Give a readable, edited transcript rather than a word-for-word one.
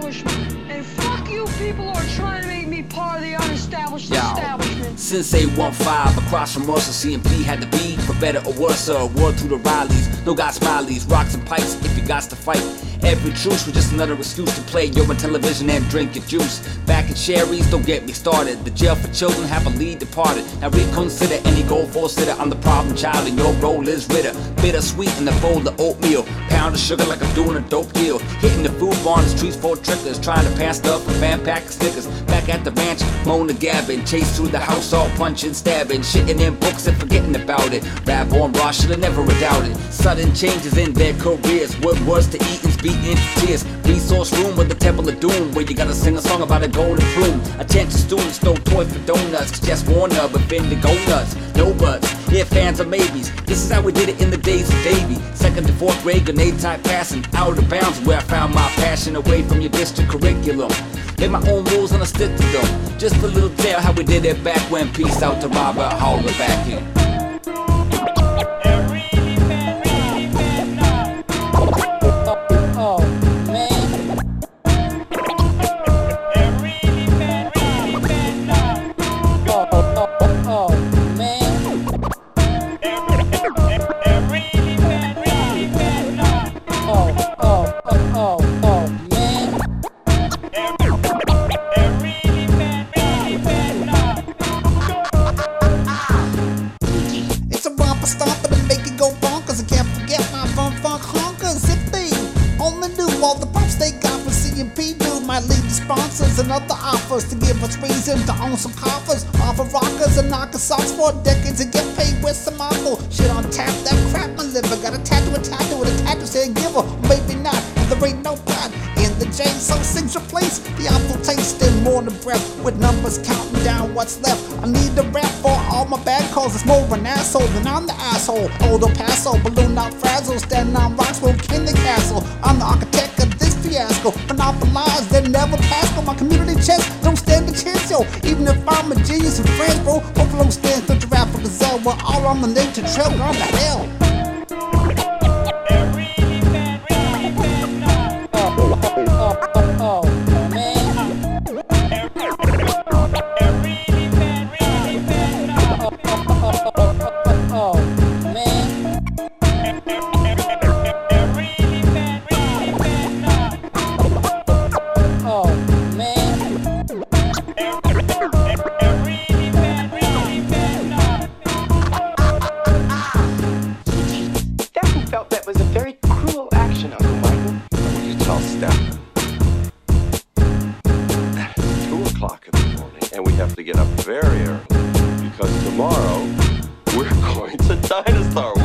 establishment. And fuck you people who are trying to make me part of the unestablished establishment. Since 815, across from us, CMP had to be, for better or worse, a word through the Rileys. No got smileys, rocks and pipes if you got to fight. Every truce was just another excuse to play your on television and drink your juice. Back in Sherry's, don't get me started. The jail for children happily departed. Now reconsider any goal for sitter. I'm the problem child and your role is Ritter. Bittersweet in a bowl of oatmeal. Pound of sugar like I'm doing a dope deal. Hitting the food bar on the streets for trickers. Trying to pass stuff for fan pack of stickers. Back at the ranch, Mona gabbing. Chase through the house all punching, stabbing. Shitting in books and forgetting about it. Rap on raw, should've never doubted. Sudden changes in their careers. What was to eat is beating tears. Resource room with the Temple of Doom, where you gotta sing a song about a golden plume. Attention students, no toy for donuts. Just Warner, but been the go nuts. No buts, if fans or maybes. This is how we did it in the days of Davy. Second to fourth grade, grenade type passing. Out of bounds where I found my passion, away from your district curriculum. Made my own rules and I stick to them. Just a little tale how we did it back when. Peace out to Robert Holler back in. Sponsors and other offers to give us reason to own some coffers, offer rockers and knock us off for decades and get paid with some awful shit on tap. That crap my liver got a tattoo with a tattoo saying giver, maybe not. And there ain't no pot in the J, so things replace the awful taste and more than breath with numbers counting down what's left. I need a rap for all my bad calls. It's more of an asshole than I'm the asshole. Old El Paso, balloon out frazzle, standing on rocks, will king the castle. I'm the architect of this fiasco, monopolize, they never pass. On my community chest, don't stand a chance, yo. Even if I'm a genius and friends, bro, hope I don't stand for the rap for gazelle. We're all on the nature trail, gone to hell. That was a very cruel action, Uncle Michael. Will you tell Steph? It's 2 o'clock in the morning, and we have to get up very early, because tomorrow we're going to Dinosaur